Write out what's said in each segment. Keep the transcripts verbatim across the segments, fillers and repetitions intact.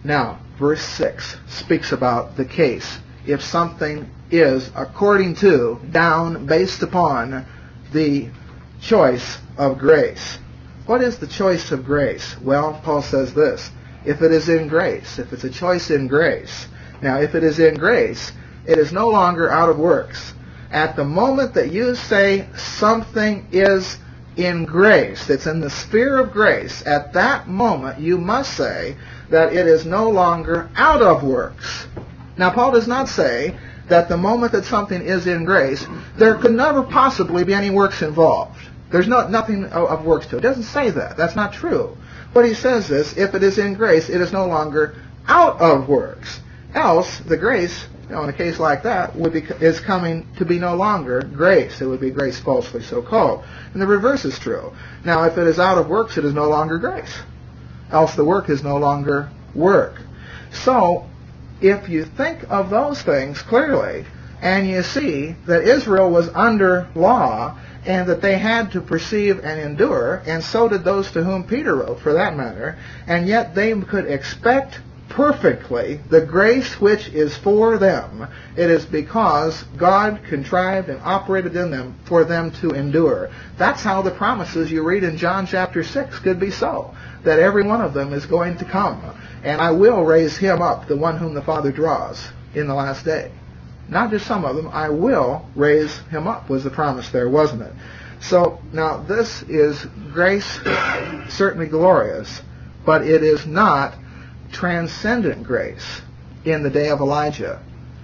Now, verse six speaks about the case. If something is according to, down, based upon the choice of grace. What is the choice of grace? Well, Paul says this. If it is in grace, if it's a choice in grace. Now, if it is in grace, it is no longer out of works. At the moment that you say something is in grace, it's in the sphere of grace, at that moment you must say that it is no longer out of works. Now, Paul does not say that the moment that something is in grace, there could never possibly be any works involved. There's no, nothing of works to it. It doesn't say that. That's not true. What he says is, if it is in grace, it is no longer out of works. Else, the grace, you know, in a case like that, would be, is coming to be no longer grace. It would be grace falsely so called. And the reverse is true. Now, if it is out of works, it is no longer grace. Else the work is no longer work. So, if you think of those things clearly, and you see that Israel was under law, and that they had to perceive and endure, and so did those to whom Peter wrote, for that matter, and yet they could expect perfectly the grace which is for them. It is because God contrived and operated in them for them to endure. That's how the promises you read in John chapter six could be so, that every one of them is going to come. And I will raise him up, the one whom the Father draws, in the last day. Not just some of them, I will raise him up, was the promise there, wasn't it? So, now this is grace, certainly glorious, but it is not transcendent grace in the day of Elijah,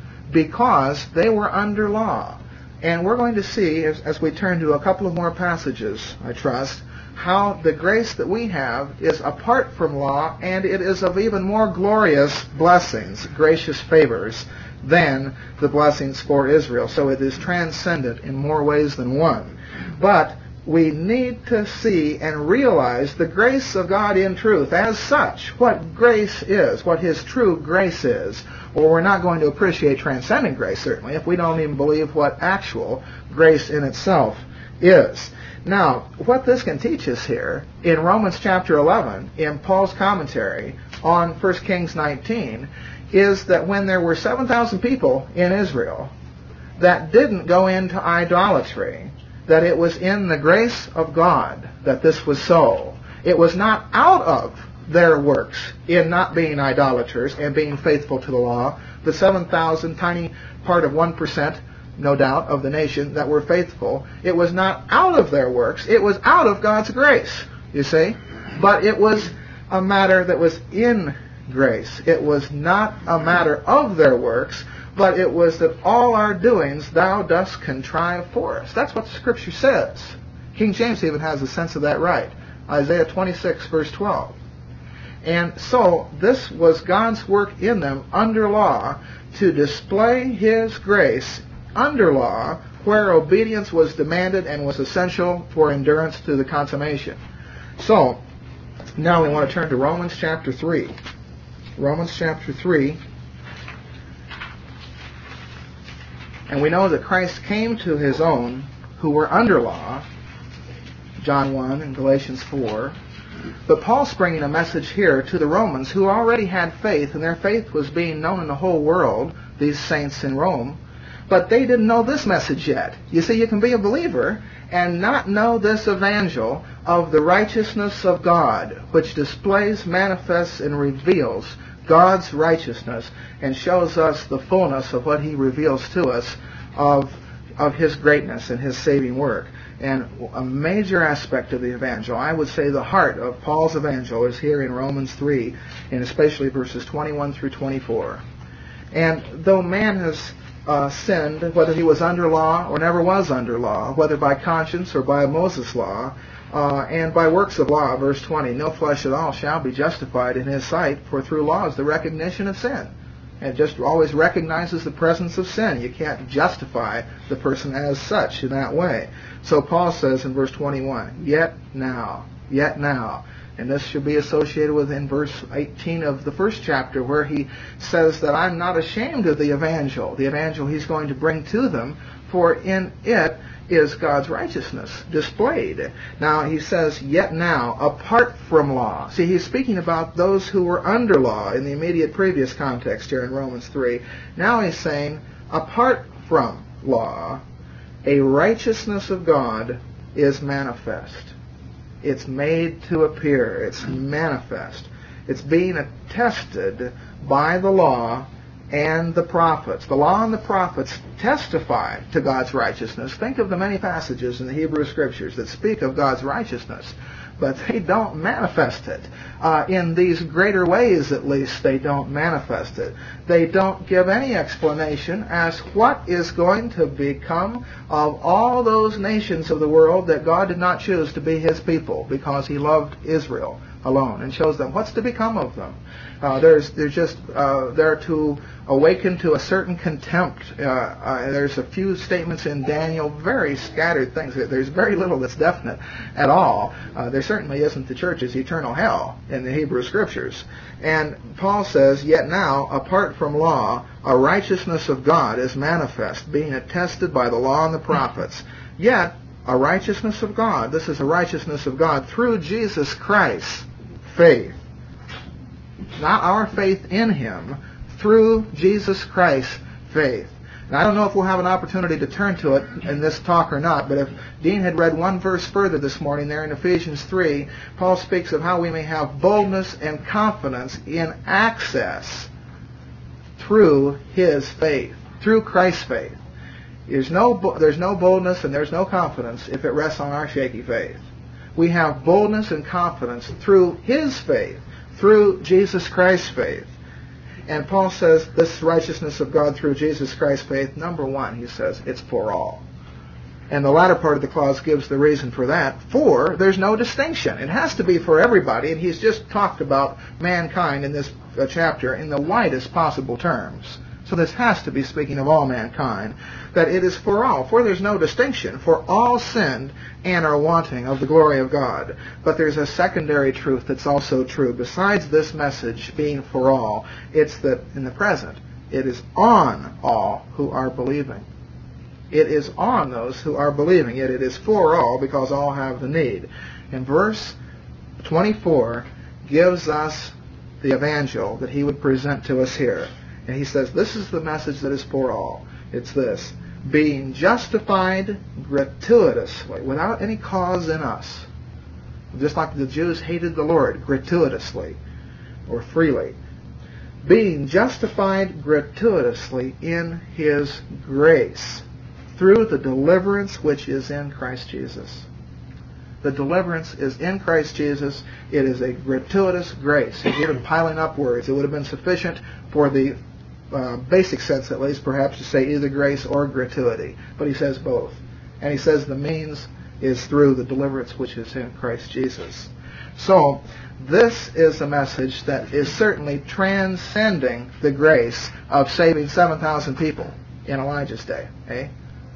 because they were under law. And we're going to see, as, as we turn to a couple of more passages, I trust, how the grace that we have is apart from law, and it is of even more glorious blessings, gracious favors, than the blessings for Israel. So it is transcendent in more ways than one. But we need to see and realize the grace of God in truth as such, what grace is, what his true grace is. Or we're not going to appreciate transcendent grace, certainly, if we don't even believe what actual grace in itself is. Now, what this can teach us here, in Romans chapter eleven, in Paul's commentary on First Kings nineteen, is that when there were seven thousand people in Israel that didn't go into idolatry, that it was in the grace of God that this was so. It was not out of their works in not being idolaters and being faithful to the law. The seven thousand, tiny part of one percent, no doubt, of the nation that were faithful, it was not out of their works. It was out of God's grace, you see. But it was a matter that was in grace. It was not a matter of their works, but it was that all our doings thou dost contrive for us. That's what the Scripture says. King James even has a sense of that right. Isaiah twenty-six, verse twelve. And so, this was God's work in them under law to display his grace under law, where obedience was demanded and was essential for endurance to the consummation. So, now we want to turn to Romans chapter three. Romans chapter three. And we know that Christ came to his own who were under law, John one and Galatians four. But Paul's bringing a message here to the Romans who already had faith, and their faith was being known in the whole world, these saints in Rome. But they didn't know this message yet. You see, you can be a believer and not know this evangel of the righteousness of God, which displays, manifests, and reveals God's righteousness and shows us the fullness of what he reveals to us of, of his greatness and his saving work. And a major aspect of the evangel, I would say the heart of Paul's evangel, is here in Romans three, and especially verses twenty-one through twenty-four. And though man has uh, sinned, whether he was under law or never was under law, whether by conscience or by Moses' law, Uh, and by works of law, verse twenty, no flesh at all shall be justified in his sight, for through law is the recognition of sin. It just always recognizes the presence of sin. You can't justify the person as such in that way. So Paul says in verse twenty-one, yet now, yet now. And this should be associated with in verse eighteen of the first chapter, where he says that I'm not ashamed of the evangel, the evangel he's going to bring to them, for in it is God's righteousness displayed. Now he says, yet now, apart from law. See, he's speaking about those who were under law in the immediate previous context here in Romans three. Now he's saying, apart from law, a righteousness of God is manifest. It's made to appear. It's manifest. It's being attested by the law and the prophets. The law and the prophets testify to God's righteousness. Think of the many passages in the Hebrew Scriptures that speak of God's righteousness, but they don't manifest it. Uh, in these greater ways, at least, they don't manifest it. They don't give any explanation as what is going to become of all those nations of the world that God did not choose to be His people because He loved Israel alone, and shows them what's to become of them. Uh, there's, there's just, uh, they're to awaken to a certain contempt. Uh, uh, there's a few statements in Daniel, very scattered things. There's very little that's definite at all. Uh, there certainly isn't the church's eternal hell in the Hebrew Scriptures. And Paul says, yet now, apart from law, a righteousness of God is manifest, being attested by the law and the prophets. Yet, a righteousness of God, this is a righteousness of God through Jesus Christ, faith. Not our faith in Him, through Jesus Christ's faith. And I don't know if we'll have an opportunity to turn to it in this talk or not, but if Dean had read one verse further this morning there in Ephesians three, Paul speaks of how we may have boldness and confidence in access through his faith, through Christ's faith. There's no, there's no boldness and there's no confidence if it rests on our shaky faith. We have boldness and confidence through His faith, through Jesus Christ's faith. And Paul says this righteousness of God through Jesus Christ's faith, number one, he says, it's for all. And the latter part of the clause gives the reason for that. For, there's no distinction. It has to be for everybody, and he's just talked about mankind in this uh, chapter in the widest possible terms. So this has to be speaking of all mankind, that it is for all. For there's no distinction. For all sinned and are wanting of the glory of God. But there's a secondary truth that's also true. Besides this message being for all, it's that in the present, it is on all who are believing. It is on those who are believing. Yet it is for all because all have the need. And verse twenty-four gives us the evangel that he would present to us here. And he says, this is the message that is for all. It's this: being justified gratuitously, without any cause in us. Just like the Jews hated the Lord, gratuitously, or freely. Being justified gratuitously in His grace, through the deliverance which is in Christ Jesus. The deliverance is in Christ Jesus. It is a gratuitous grace. He gave it piling up words. It would have been sufficient for the uh, basic sense, at least, perhaps, to say either grace or gratuity. But he says both. And he says the means is through the deliverance which is in Christ Jesus. So, this is a message that is certainly transcending the grace of saving seven thousand people in Elijah's day. Eh?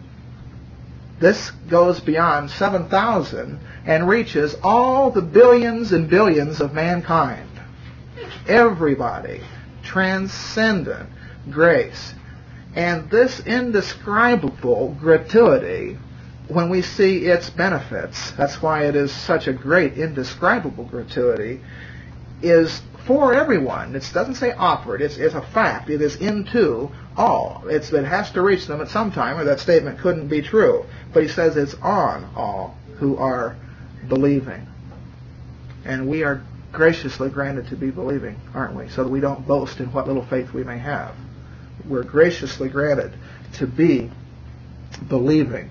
This goes beyond seven thousand and reaches all the billions and billions of mankind. Everybody. Transcendent grace. And this indescribable gratuity, when we see its benefits, that's why it is such a great indescribable gratuity, is for everyone. It doesn't say offered. It's, it's a fact. It is into all. It's, it has to reach them at some time, or that statement couldn't be true. But he says it's on all who are believing. And we are graciously granted to be believing, aren't we? So that we don't boast in what little faith we may have. We're graciously granted to be believing.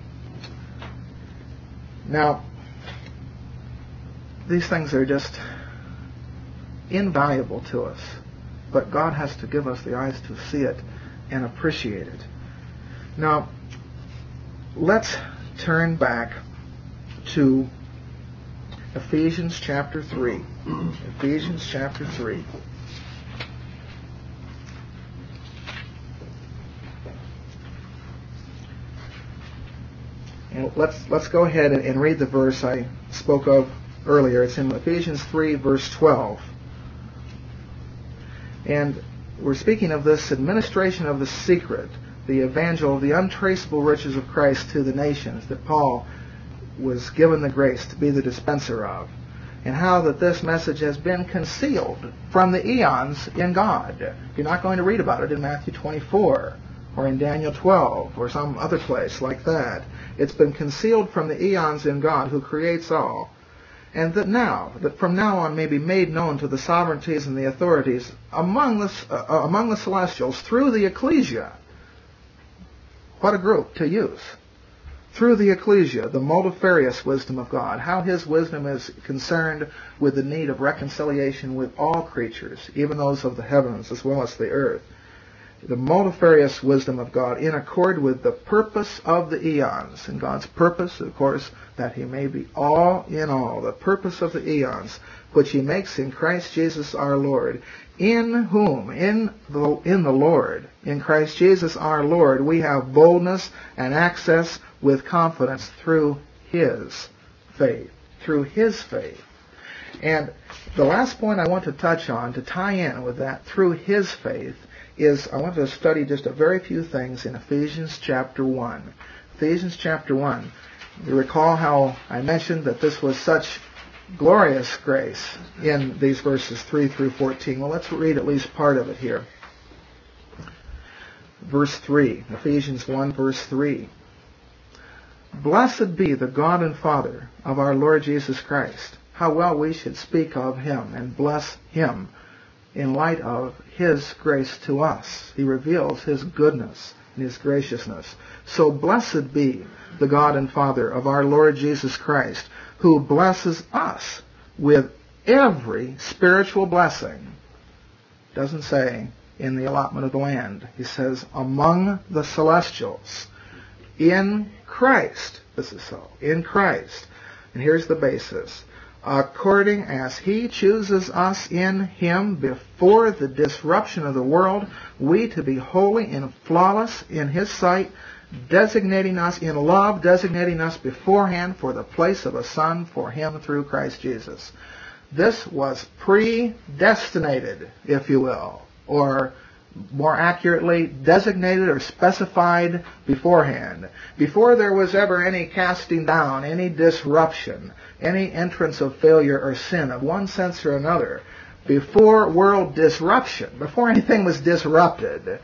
Now, these things are just invaluable to us, but God has to give us the eyes to see it and appreciate it. Now, let's turn back to Ephesians chapter three. Ephesians chapter three. And let's let's go ahead and, and read the verse I spoke of earlier. It's in Ephesians three, verse twelve. And we're speaking of this administration of the secret the evangel, the untraceable riches of Christ to the nations that Paul was given the grace to be the dispenser of, and how that this message has been concealed from the eons in God. You're not going to read about it in Matthew twenty-four or in Daniel twelve or some other place like that. It's been concealed from the eons in God who creates all, and that now, that from now on may be made known to the sovereignties and the authorities among the, uh, among the celestials through the ecclesia. What a group to use. Through the ecclesia, the multifarious wisdom of God, how his wisdom is concerned with the need of reconciliation with all creatures, even those of the heavens as well as the earth. The multifarious wisdom of God in accord with the purpose of the eons. And God's purpose, of course, that he may be all in all. The purpose of the eons, which he makes in Christ Jesus our Lord, in whom, in the, in the Lord, in Christ Jesus our Lord, we have boldness and access with confidence through his faith. Through his faith. And the last point I want to touch on, to tie in with that, through his faith, is I want to study just a very few things in Ephesians chapter one. Ephesians chapter one. You recall how I mentioned that this was such glorious grace in these verses three through fourteen. Well, let's read at least part of it here. Verse three, Ephesians one, verse three. Blessed be the God and Father of our Lord Jesus Christ. How well we should speak of him and bless him in light of his grace to us. He reveals his goodness and his graciousness. So blessed be the God and Father of our Lord Jesus Christ, who blesses us with every spiritual blessing. Doesn't say in the allotment of the land. He says among the celestials. In Christ. This is so. In Christ. And here's the basis. According as he chooses us in him before the disruption of the world, we to be holy and flawless in his sight, designating us in love, designating us beforehand for the place of a son for him through Christ Jesus. This was predestinated, if you will, or more accurately, designated or specified beforehand. Before there was ever any casting down, any disruption, any entrance of failure or sin of one sense or another, before world disruption, before anything was disrupted,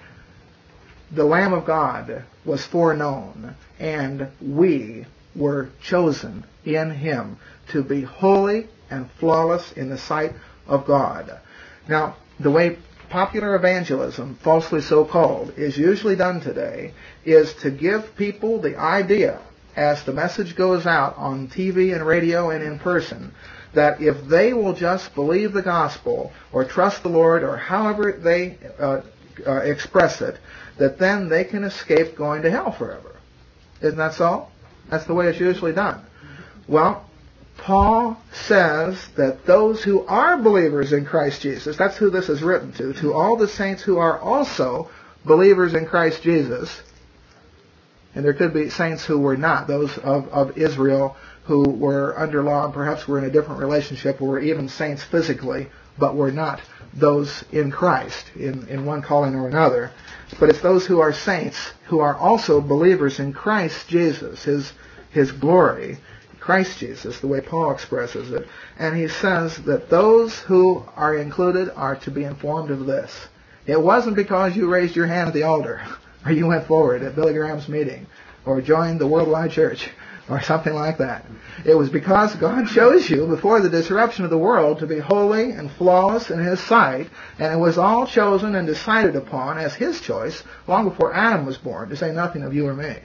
the Lamb of God was foreknown, and we were chosen in him to be holy and flawless in the sight of God. Now, the way popular evangelism, falsely so called, is usually done today is to give people the idea, as the message goes out on T V and radio and in person, that if they will just believe the gospel or trust the Lord or however they uh, uh, express it, that then they can escape going to hell forever. Isn't that so? That's the way it's usually done. Well, Paul says that those who are believers in Christ Jesus, that's who this is written to, to all the saints who are also believers in Christ Jesus, and there could be saints who were not, those of, of Israel who were under law and perhaps were in a different relationship, or were even saints physically, but were not those in Christ, in, in one calling or another. But it's those who are saints who are also believers in Christ Jesus, his, his glory, Christ Jesus, the way Paul expresses it. And he says that those who are included are to be informed of this. It wasn't because you raised your hand at the altar, or you went forward at Billy Graham's meeting, or joined the Worldwide Church, or something like that. It was because God chose you before the disruption of the world to be holy and flawless in his sight, and it was all chosen and decided upon as his choice long before Adam was born, to say nothing of you or me.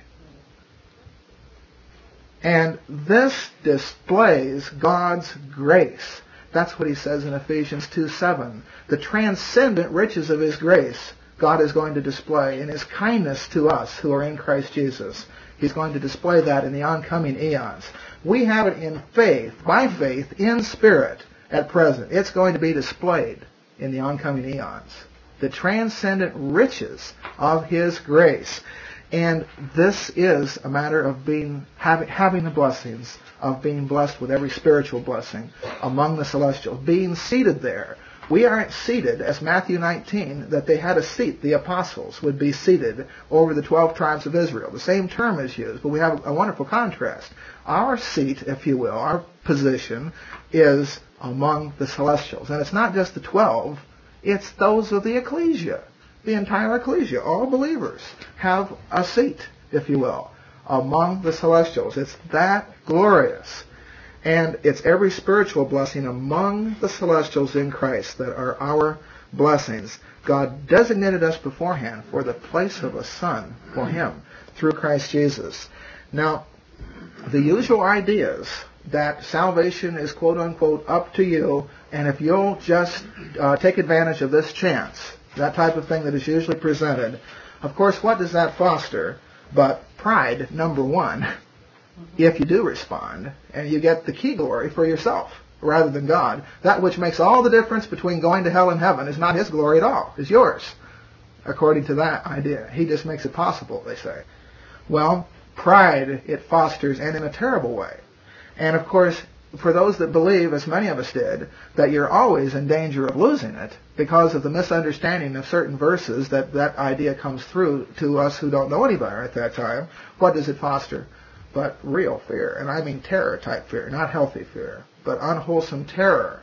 And this displays God's grace. That's what he says in Ephesians two seven. The transcendent riches of his grace God is going to display in his kindness to us who are in Christ Jesus. He's going to display that in the oncoming eons. We have it in faith, by faith, in spirit at present. It's going to be displayed in the oncoming eons. The transcendent riches of his grace. And this is a matter of being having, having the blessings of being blessed with every spiritual blessing among the celestials, being seated there We aren't seated, as Matthew nineteen, that they had a seat, the apostles would be seated over the twelve tribes of Israel. The same term is used, but we have a wonderful contrast. Our seat, if you will, our position, is among the celestials. And it's not just the twelve, it's those of the ecclesia. The entire ecclesia, all believers, have a seat, if you will, among the celestials. It's that glorious. And it's every spiritual blessing among the celestials in Christ that are our blessings. God designated us beforehand for the place of a son for him through Christ Jesus. Now, the usual ideas that salvation is quote-unquote up to you, and if you'll just uh, take advantage of this chance, that type of thing that is usually presented, of course, what does that foster? But pride, number one, if you do respond, and you get the key glory for yourself rather than God. That which makes all the difference between going to hell and heaven is not his glory at all. It's yours, according to that idea. He just makes it possible, they say. Well, pride it fosters, and in a terrible way. And of course, for those that believe, as many of us did, that you're always in danger of losing it because of the misunderstanding of certain verses, that that idea comes through to us who don't know any better at that time, what does it foster? But real fear, and I mean terror type fear, not healthy fear, but unwholesome terror.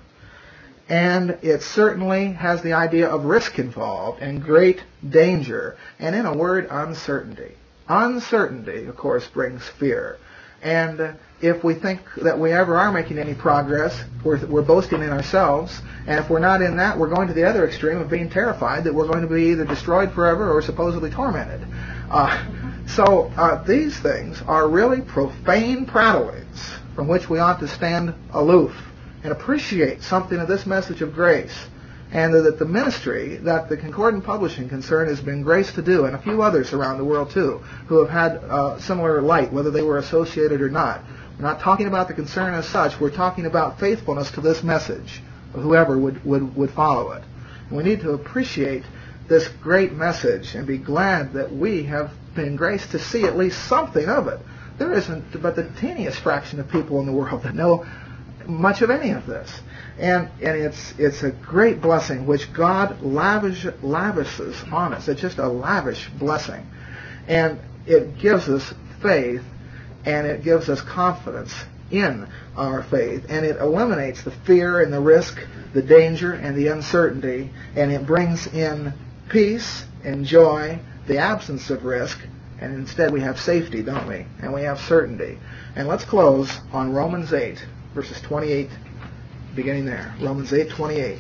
And it certainly has the idea of risk involved and great danger, and in a word, uncertainty. Uncertainty, of course, brings fear. And if we think that we ever are making any progress, we're, we're boasting in ourselves, and if we're not in that, we're going to the other extreme of being terrified that we're going to be either destroyed forever or supposedly tormented. Uh, So uh, these things are really profane prattlings from which we ought to stand aloof and appreciate something of this message of grace, and that the ministry that the Concordant Publishing Concern has been graced to do, and a few others around the world too, who have had uh, similar light, whether they were associated or not. We're not talking about the concern as such. We're talking about faithfulness to this message, of whoever would, would, would follow it. And we need to appreciate this great message and be glad that we have been graced to see at least something of it. There isn't but the teeniest fraction of people in the world that know much of any of this. And and it's it's a great blessing which God lavish, lavishes on us. It's just a lavish blessing. And it gives us faith, and it gives us confidence in our faith. And it eliminates the fear and the risk, the danger and the uncertainty, and it brings in peace and joy, the absence of risk, and instead we have safety, don't we? And we have certainty. And let's close on Romans eight, verses twenty-eight, beginning there. Romans eight twenty-eight.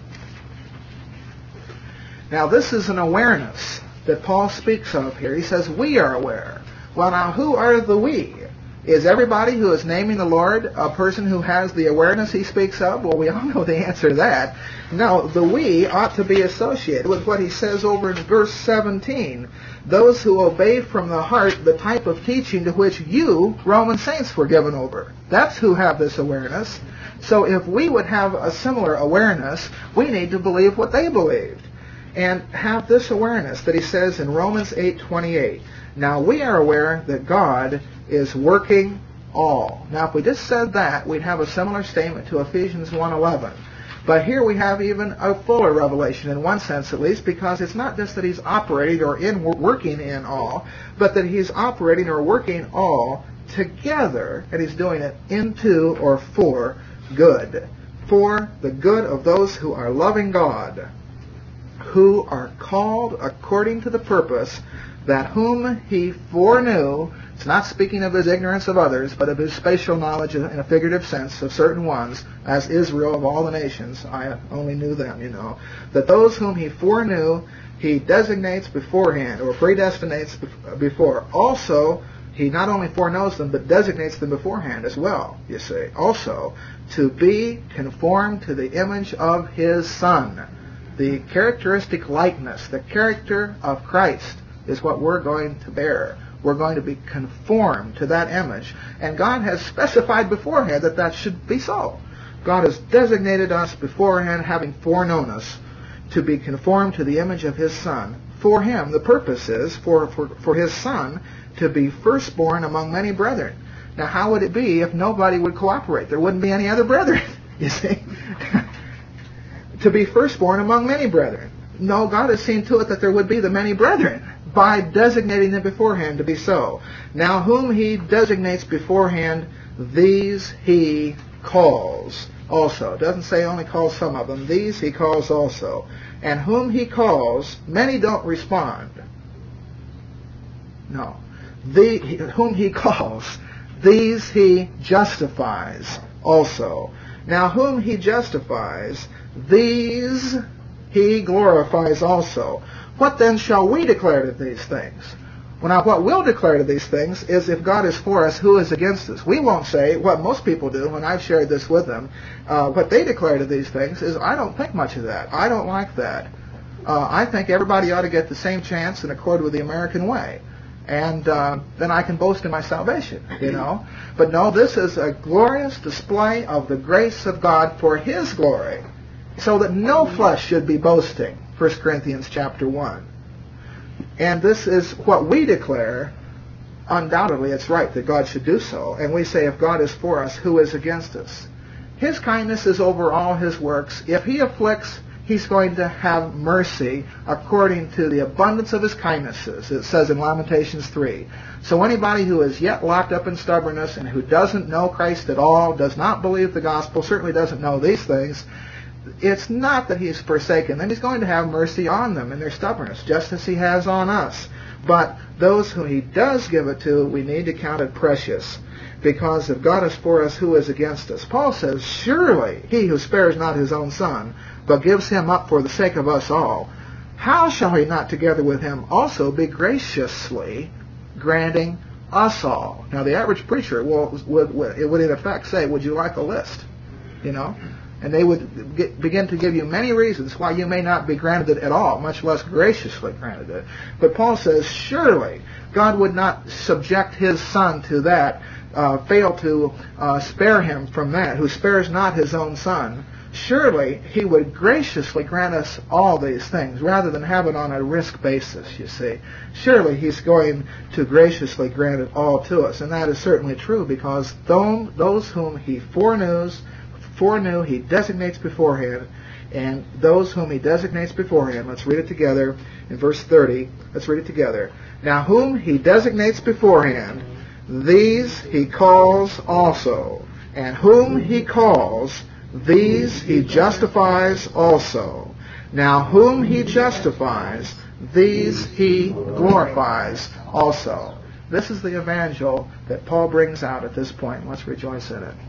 Now this is an awareness that Paul speaks of here. He says, we are aware. Well, now who are the we? Is everybody who is naming the Lord a person who has the awareness he speaks of? Well, we all know the answer to that. No, the we ought to be associated with what he says over in verse seventeen. Those who obey from the heart the type of teaching to which you, Roman saints, were given over. That's who have this awareness. So if we would have a similar awareness, we need to believe what they believed. And have this awareness that he says in Romans eight twenty-eight. Now we are aware that God is working all. Now if we just said that, we'd have a similar statement to Ephesians one eleven. But here we have even a fuller revelation, in one sense at least, because it's not just that he's operating or in working in all, but that he's operating or working all together, and he's doing it into or for good. For the good of those who are loving God, who are called according to the purpose that whom he foreknew. It's not speaking of his ignorance of others, but of his spatial knowledge in a figurative sense of certain ones, as Israel of all the nations. I only knew them, you know. That those whom he foreknew, he designates beforehand, or predestinates before. Also, he not only foreknows them, but designates them beforehand as well, you see. Also, to be conformed to the image of his Son. The characteristic likeness, the character of Christ is what we're going to bear. We're going to be conformed to that image. And God has specified beforehand that that should be so. God has designated us beforehand, having foreknown us, to be conformed to the image of his Son. For him, the purpose is for, for, for his Son to be firstborn among many brethren. Now, how would it be if nobody would cooperate? There wouldn't be any other brethren, you see. to be firstborn among many brethren. No, God has seen to it that there would be the many brethren by designating them beforehand to be so. Now whom he designates beforehand, these he calls also. It doesn't say only calls some of them. These he calls also. And whom he calls, many don't respond. No. The, whom he calls, these he justifies also. Now whom he justifies, these he glorifies also. What then shall we declare to these things? Well, now what we'll declare to these things is if God is for us, who is against us? We won't say what most people do when I've shared this with them. Uh, what they declare to these things is, I don't think much of that. I don't like that. Uh, I think everybody ought to get the same chance in accord with the American way. And uh, then I can boast in my salvation, you know. But no, this is a glorious display of the grace of God for His glory, so that no flesh should be boasting, First Corinthians chapter one. And this is what we declare. Undoubtedly, it's right that God should do so. And we say, if God is for us, who is against us? His kindness is over all His works. If He afflicts, He's going to have mercy according to the abundance of His kindnesses. It says in Lamentations three. So anybody who is yet locked up in stubbornness and who doesn't know Christ at all, does not believe the gospel, certainly doesn't know these things, it's not that He's forsaken them. He's going to have mercy on them in their stubbornness, just as He has on us. But those who He does give it to, we need to count it precious. Because if God is for us, who is against us? Paul says, surely He who spares not His own Son, but gives Him up for the sake of us all, how shall He not together with Him also be graciously granting us all? Now the average preacher will, would, would, it would in effect say, would you like a list? You know? And they would get, begin to give you many reasons why you may not be granted it at all, much less graciously granted it. But Paul says, surely God would not subject His Son to that, uh, fail to uh, spare Him from that, who spares not His own Son. Surely He would graciously grant us all these things, rather than have it on a risk basis, you see. Surely He's going to graciously grant it all to us. And that is certainly true, because those whom He foreknews, foreknew, He designates beforehand, and those whom He designates beforehand, let's read it together in verse thirty. Let's read it together. Now whom He designates beforehand, these He calls also. And whom He calls, these He justifies also. Now whom He justifies, these He glorifies also. This is the evangel that Paul brings out at this point. Let's rejoice in it.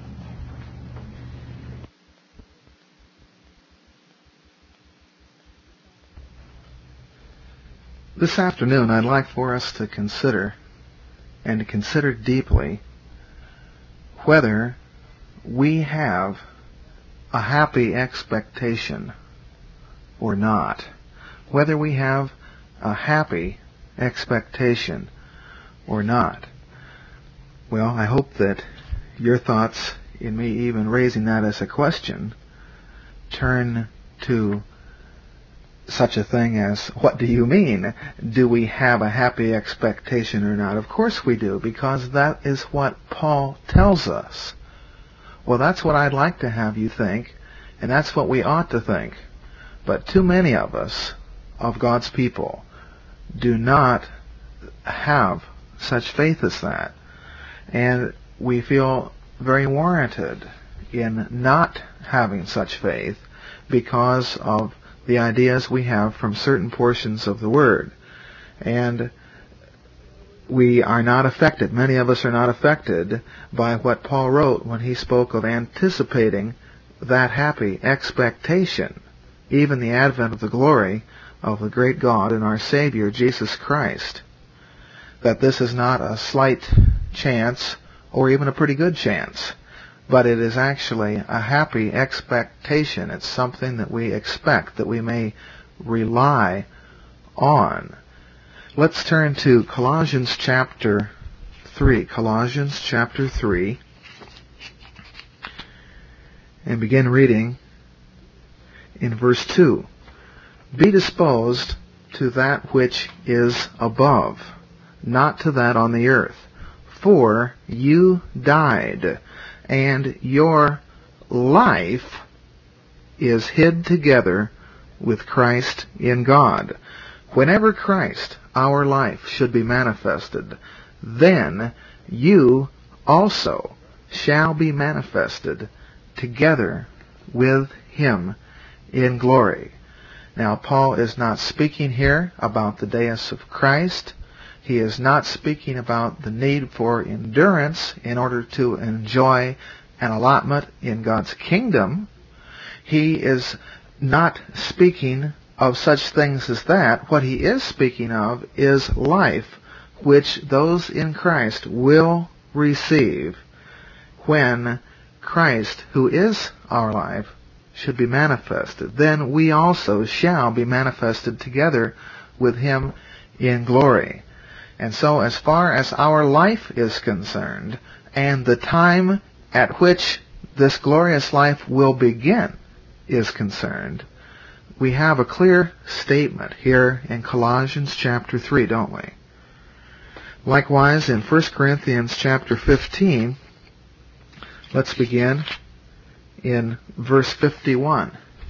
This afternoon, I'd like for us to consider, and to consider deeply, whether we have a happy expectation or not. Whether we have a happy expectation or not. Well, I hope that your thoughts, in me even raising that as a question, turn to such a thing as, what do you mean? Do we have a happy expectation or not? Of course we do, because that is what Paul tells us. Well, that's what I'd like to have you think, and that's what we ought to think. But too many of us, of God's people, do not have such faith as that. And we feel very warranted in not having such faith because of the ideas we have from certain portions of the Word. And we are not affected, many of us are not affected by what Paul wrote when he spoke of anticipating that happy expectation, even the advent of the glory of the great God and our Savior, Jesus Christ. That this is not a slight chance or even a pretty good chance, but it is actually a happy expectation. It's something that we expect, that we may rely on. Let's turn to Colossians chapter three. Colossians chapter three. And begin reading in verse two. Be disposed to that which is above, not to that on the earth. For you died, and your life is hid together with Christ in God. Whenever Christ, our life, should be manifested, then you also shall be manifested together with him in glory. Now, Paul is not speaking here about the deus of Christ. He is not speaking about the need for endurance in order to enjoy an allotment in God's kingdom. He is not speaking of such things as that. What he is speaking of is life, which those in Christ will receive when Christ, who is our life, should be manifested. Then we also shall be manifested together with him in glory. And so as far as our life is concerned, and the time at which this glorious life will begin is concerned, we have a clear statement here in Colossians chapter three, don't we? Likewise, in First Corinthians chapter fifteen, let's begin in verse fifty-one.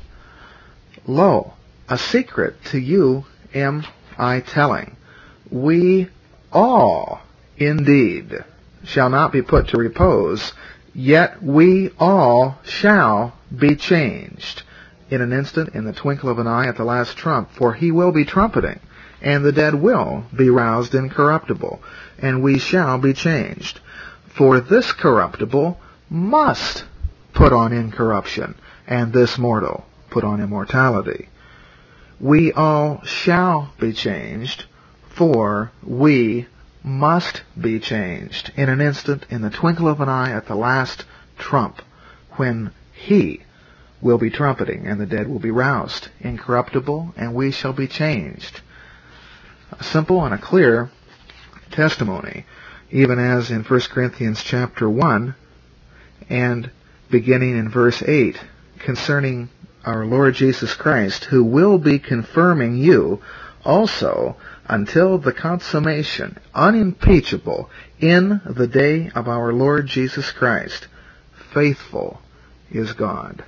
Lo, a secret to you am I telling. We all indeed shall not be put to repose, yet we all shall be changed in an instant, in the twinkle of an eye, at the last trump. For he will be trumpeting, and the dead will be roused incorruptible, and we shall be changed. For this corruptible must put on incorruption, and this mortal put on immortality. We all shall be changed, for we must be changed in an instant, in the twinkle of an eye, at the last trump, when he will be trumpeting, and the dead will be roused incorruptible, and we shall be changed. A simple and a clear testimony, even as in First Corinthians chapter one, and beginning in verse eight, concerning our Lord Jesus Christ, who will be confirming you also until the consummation, unimpeachable, in the day of our Lord Jesus Christ. Faithful is God.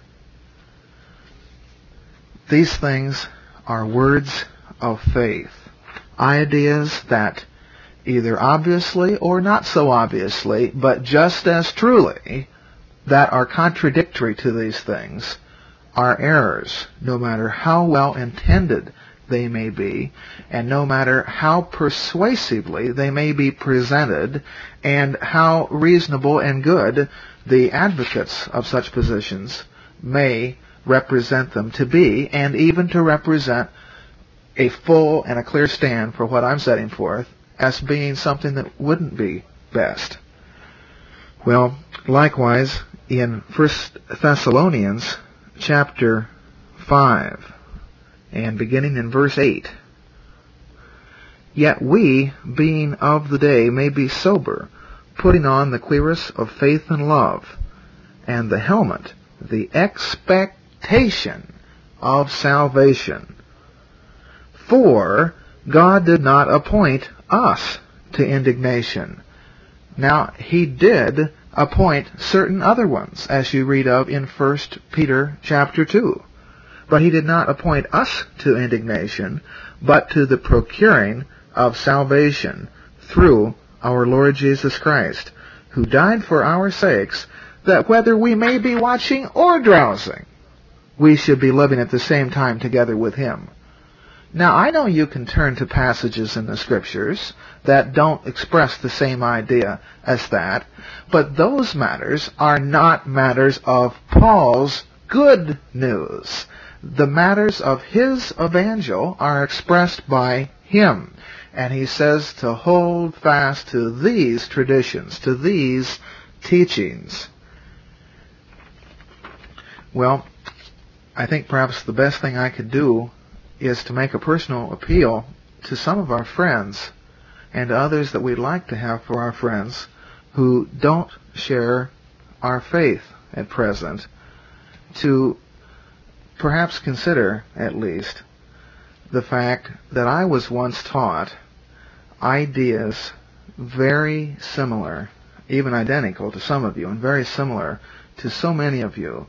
These things are words of faith, ideas that either obviously or not so obviously, but just as truly, that are contradictory to these things are errors, no matter how well intended they may be, and no matter how persuasively they may be presented, and how reasonable and good the advocates of such positions may represent them to be, and even to represent a full and a clear stand for what I'm setting forth as being something that wouldn't be best. Well, likewise, in First Thessalonians chapter five, and beginning in verse eight, yet we, being of the day, may be sober, putting on the cuirass of faith and love, and the helmet, the expectation of salvation. For God did not appoint us to indignation. Now, he did appoint certain other ones, as you read of in First Peter chapter two. But he did not appoint us to indignation, but to the procuring of salvation through our Lord Jesus Christ, who died for our sakes, that whether we may be watching or drowsing, we should be living at the same time together with him. Now, I know you can turn to passages in the Scriptures that don't express the same idea as that, but those matters are not matters of Paul's good news. The matters of his evangel are expressed by him, and he says to hold fast to these traditions, to these teachings. Well, I think perhaps the best thing I could do is to make a personal appeal to some of our friends and others that we'd like to have for our friends who don't share our faith at present, to perhaps consider, at least, the fact that I was once taught ideas very similar, even identical to some of you, and very similar to so many of you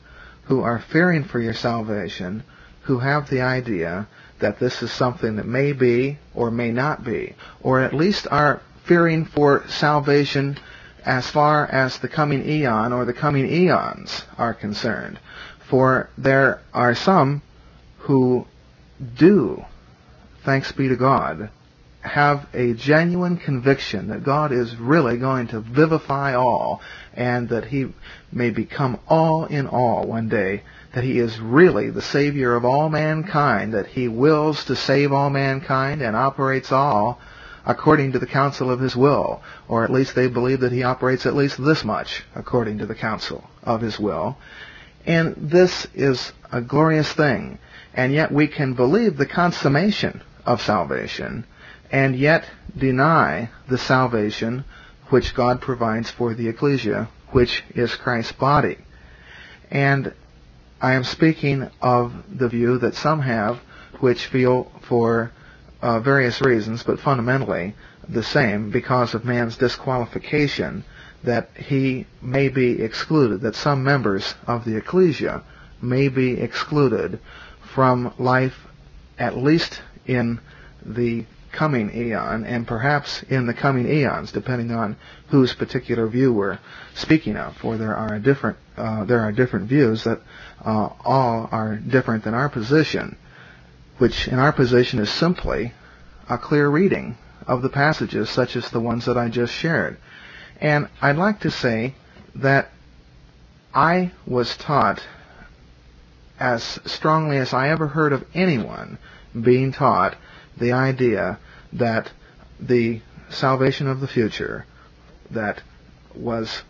who are fearing for your salvation, who have the idea that this is something that may be or may not be, or at least are fearing for salvation as far as the coming eon or the coming eons are concerned. For there are some who do, thanks be to God, have a genuine conviction that God is really going to vivify all, and that He may become all in all one day, that He is really the Savior of all mankind, that He wills to save all mankind and operates all according to the counsel of His will, or at least they believe that He operates at least this much according to the counsel of His will. And this is a glorious thing, and yet we can believe the consummation of salvation and yet deny the salvation which God provides for the ecclesia, which is Christ's body. And I am speaking of the view that some have, which feel for uh, various reasons, but fundamentally the same, because of man's disqualification, that he may be excluded, that some members of the ecclesia may be excluded from life, at least in the coming eon, and perhaps in the coming eons, depending on whose particular view we're speaking of. For there are different uh, there are different views that uh, all are different than our position, which in our position is simply a clear reading of the passages such as the ones that I just shared. And I'd like to say that I was taught, as strongly as I ever heard of anyone being taught, the idea that the salvation of the future that was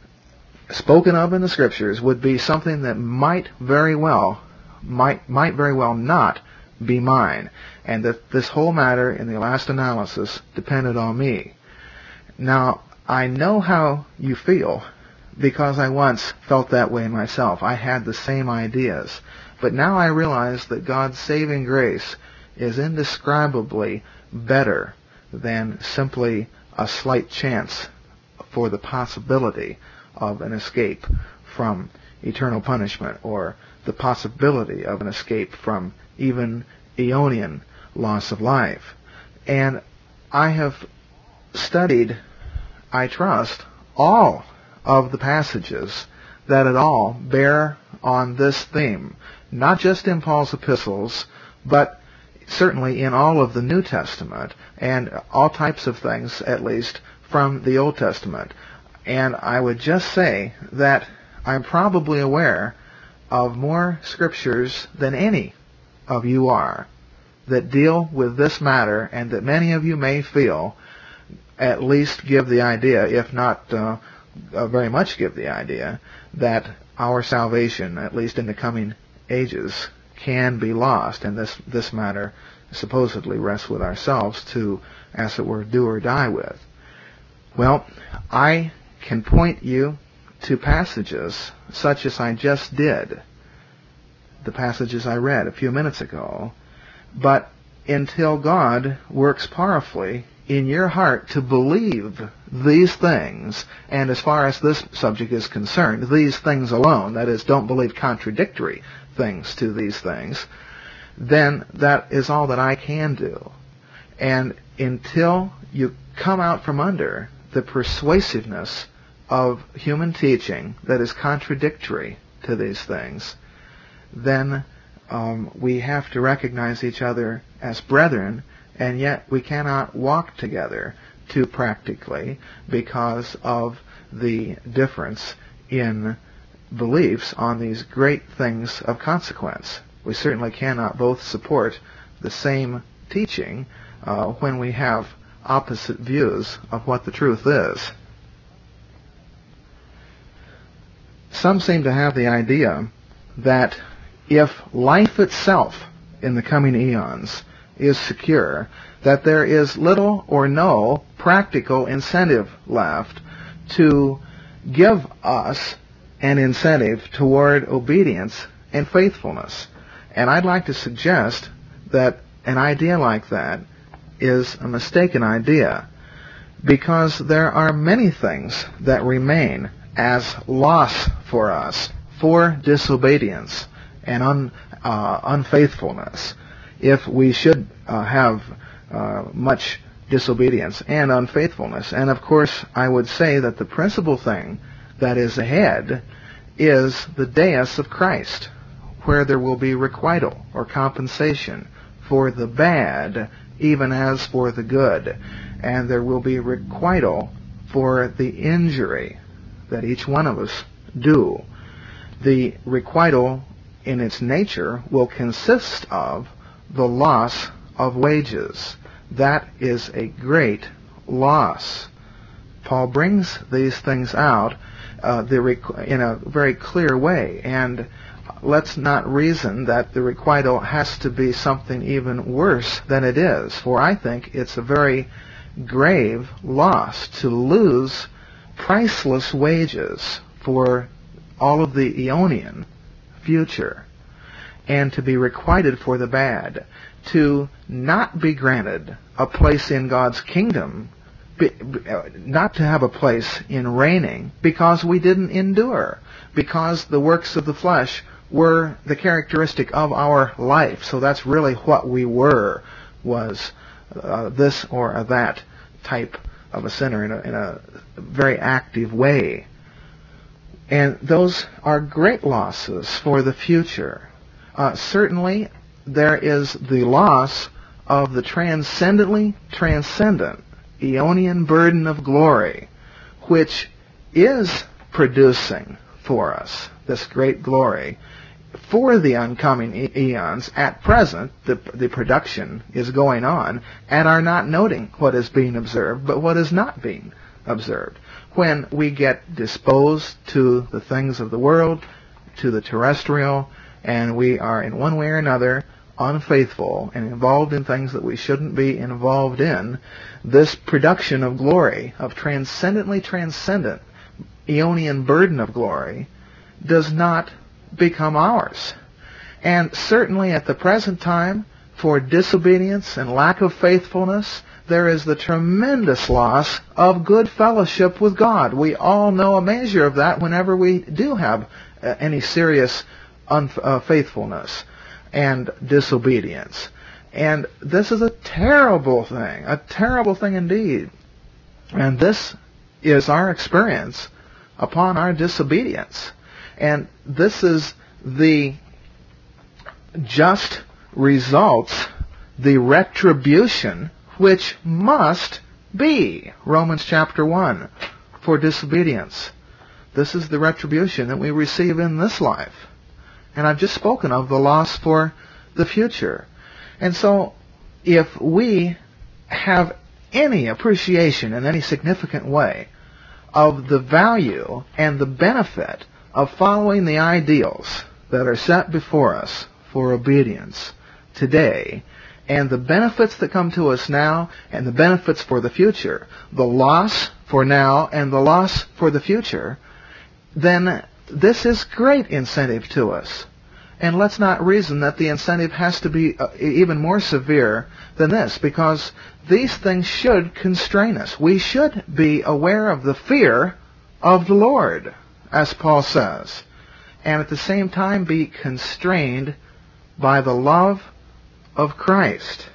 spoken of in the Scriptures would be something that might very well, might, might very well not be mine, and that this whole matter in the last analysis depended on me. Now, I know how you feel, because I once felt that way myself. I had the same ideas. But now I realize that God's saving grace is indescribably better than simply a slight chance for the possibility of an escape from eternal punishment, or the possibility of an escape from even aeonian loss of life. And I have studied, I trust, all of the passages that at all bear on this theme, not just in Paul's epistles, but certainly in all of the New Testament, and all types of things, at least, from the Old Testament. And I would just say that I'm probably aware of more scriptures than any of you are that deal with this matter, and that many of you may feel at least give the idea, if not uh, uh, very much give the idea, that our salvation, at least in the coming ages, can be lost, and this this matter supposedly rests with ourselves to, as it were, do or die with. Well, I can point you to passages such as I just did, the passages I read a few minutes ago, but until God works powerfully in your heart to believe these things, and as far as this subject is concerned, these things alone, that is, don't believe contradictory things to these things, then that is all that I can do. And until you come out from under the persuasiveness of human teaching that is contradictory to these things, then um, we have to recognize each other as brethren, and yet we cannot walk together too practically because of the difference in beliefs on these great things of consequence. We certainly cannot both support the same teaching uh, when we have opposite views of what the truth is. Some seem to have the idea that if life itself in the coming eons is secure, that there is little or no practical incentive left to give us an incentive toward obedience and faithfulness. And I'd like to suggest that an idea like that is a mistaken idea, because there are many things that remain as loss for us for disobedience and un, uh, unfaithfulness, if we should uh, have uh, much disobedience and unfaithfulness. And of course, I would say that the principal thing that is ahead is the dais of Christ, where there will be requital or compensation for the bad, even as for the good. And there will be requital for the injury that each one of us do. The requital in its nature will consist of the loss of wages. That is a great loss. Paul brings these things out uh, the requ- in a very clear way, and let's not reason that the requital has to be something even worse than it is, for I think it's a very grave loss to lose priceless wages for all of the Aeonian future, and to be requited for the bad, to not be granted a place in God's kingdom, be, not to have a place in reigning because we didn't endure, because the works of the flesh were the characteristic of our life. So that's really what we were, was uh, this or that type of a sinner in a, in a very active way. And those are great losses for the future. Uh, certainly, there is the loss of the transcendently transcendent Aeonian burden of glory, which is producing for us this great glory for the oncoming eons. At present, the, the production is going on, and are not noting what is being observed, but what is not being observed. When we get disposed to the things of the world, to the terrestrial, and we are in one way or another unfaithful and involved in things that we shouldn't be involved in, this production of glory, of transcendently transcendent Aeonian burden of glory, does not become ours. And certainly at the present time, for disobedience and lack of faithfulness, there is the tremendous loss of good fellowship with God. We all know a measure of that whenever we do have uh, any serious unfaithfulness and disobedience. And this is a terrible thing, a terrible thing indeed. And this is our experience upon our disobedience. And this is the just results, the retribution which must be, Romans chapter one, for disobedience. This is the retribution that we receive in this life. And I've just spoken of the loss for the future. And so, if we have any appreciation in any significant way of the value and the benefit of following the ideals that are set before us for obedience today, and the benefits that come to us now, and the benefits for the future, the loss for now and the loss for the future, then this is great incentive to us. And let's not reason that the incentive has to be uh, even more severe than this, because these things should constrain us. We should be aware of the fear of the Lord, as Paul says, and at the same time be constrained by the love of Christ,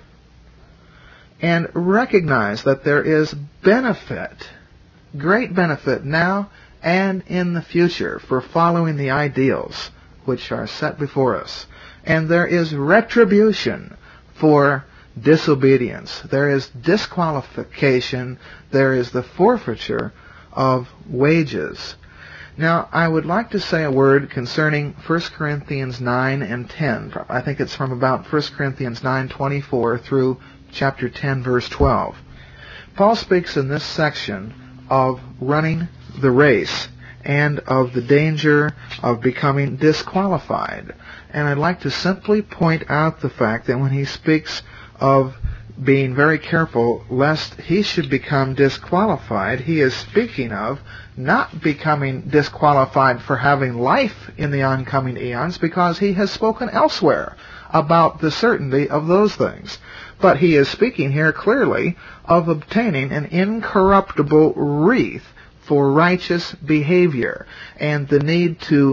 and recognize that there is benefit, great benefit now and in the future for following the ideals which are set before us. And there is retribution for disobedience. There is disqualification. There is the forfeiture of wages. Now, I would like to say a word concerning First Corinthians nine and ten. I think it's from about First Corinthians nine twenty-four through chapter ten, verse twelve. Paul speaks in this section of running the race and of the danger of becoming disqualified. And I'd like to simply point out the fact that when he speaks of being very careful lest he should become disqualified, he is speaking of not becoming disqualified for having life in the oncoming eons, because he has spoken elsewhere about the certainty of those things. But he is speaking here clearly of obtaining an incorruptible wreath for righteous behavior and the need to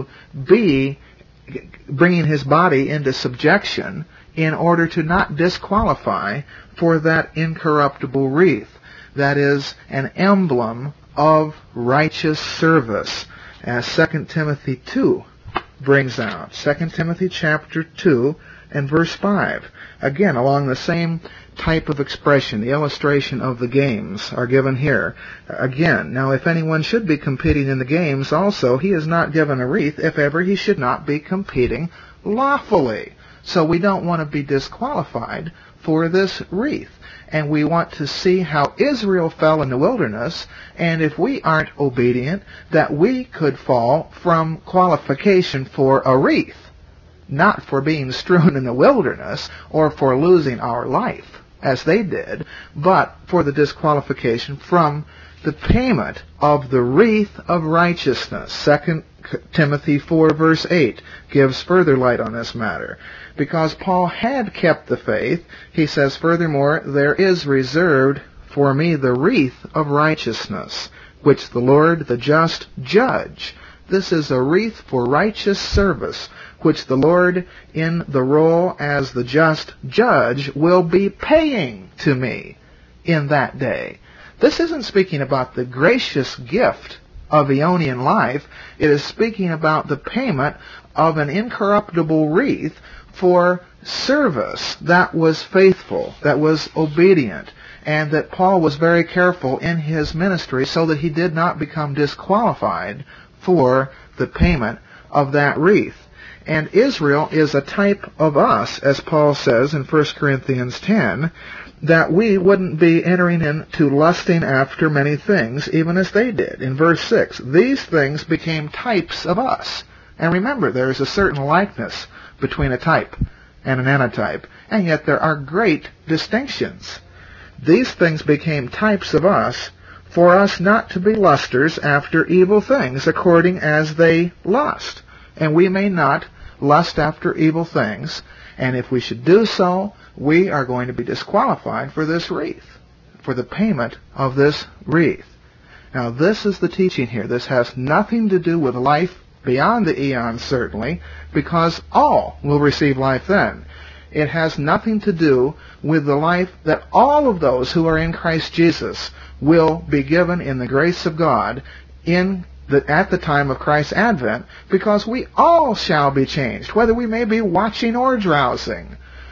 be bringing his body into subjection in order to not disqualify for that incorruptible wreath. That is an emblem of righteous service, as Second Timothy two brings out. Second Timothy chapter two and verse five. Again, along the same type of expression, the illustration of the games are given here. Again, now if anyone should be competing in the games also, he is not given a wreath if ever he should not be competing lawfully. So we don't want to be disqualified for this wreath. And we want to see how Israel fell in the wilderness, and if we aren't obedient, that we could fall from qualification for a wreath, not for being strewn in the wilderness or for losing our life, as they did, but for the disqualification from the payment of the wreath of righteousness. Second Timothy four verse eight gives further light on this matter. Because Paul had kept the faith, he says, furthermore, there is reserved for me the wreath of righteousness, which the Lord, the just judge. This is a wreath for righteous service, which the Lord, in the role as the just judge, will be paying to me in that day. This isn't speaking about the gracious gift of Aeonian life. It is speaking about the payment of an incorruptible wreath for service that was faithful, that was obedient, and that Paul was very careful in his ministry so that he did not become disqualified for the payment of that wreath. And Israel is a type of us, as Paul says in First Corinthians ten, that we wouldn't be entering into lusting after many things, even as they did. In verse six, these things became types of us. And remember, there is a certain likeness between a type and an antitype, and yet there are great distinctions. These things became types of us, for us not to be lusters after evil things, according as they lust. And we may not lust after evil things, and if we should do so, we are going to be disqualified for this wreath, for the payment of this wreath. Now, this is the teaching here. This has nothing to do with life beyond the eons, certainly, because all will receive life then. It has nothing to do with the life that all of those who are in Christ Jesus will be given in the grace of God in the, at the time of Christ's advent, because we all shall be changed, whether we may be watching or drowsing.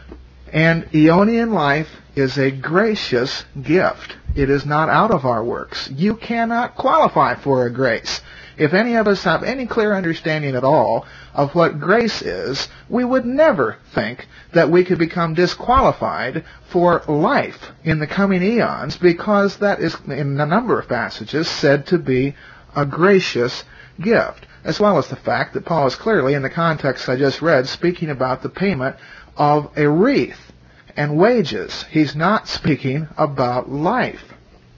And Aeonian life is a gracious gift. It is not out of our works. You cannot qualify for a grace. If any of us have any clear understanding at all of what grace is, we would never think that we could become disqualified for life in the coming eons, because that is, in a number of passages, said to be a gracious gift, as well as the fact that Paul is clearly, in the context I just read, speaking about the payment of a wreath and wages. He's not speaking about life.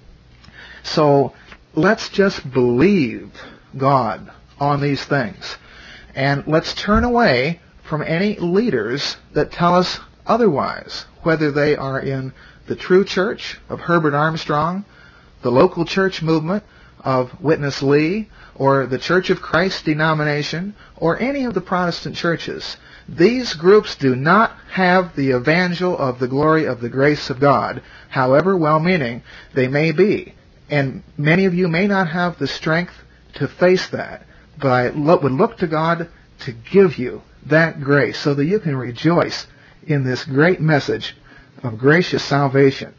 So let's just believe God on these things, and let's turn away from any leaders that tell us otherwise, whether they are in the true church of Herbert Armstrong, the local church movement of Witness Lee, or the Church of Christ denomination, or any of the Protestant churches. These groups do not have the evangel of the glory of the grace of God, however well-meaning they may be. And many of you may not have the strength to face that, but I lo- would look to God to give you that grace so that you can rejoice in this great message of gracious salvation.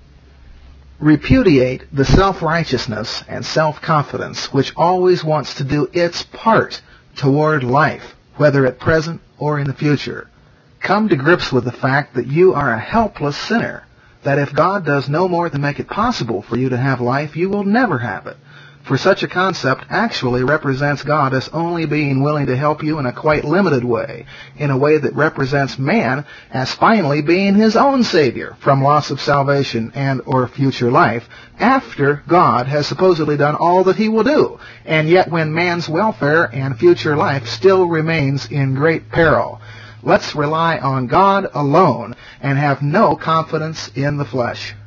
Repudiate the self-righteousness and self-confidence which always wants to do its part toward life, whether at present or in the future. Come to grips with the fact that you are a helpless sinner, that if God does no more than make it possible for you to have life, you will never have it. For such a concept actually represents God as only being willing to help you in a quite limited way, in a way that represents man as finally being his own Savior from loss of salvation and or future life, after God has supposedly done all that he will do, and yet when man's welfare and future life still remains in great peril. Let's rely on God alone and have no confidence in the flesh.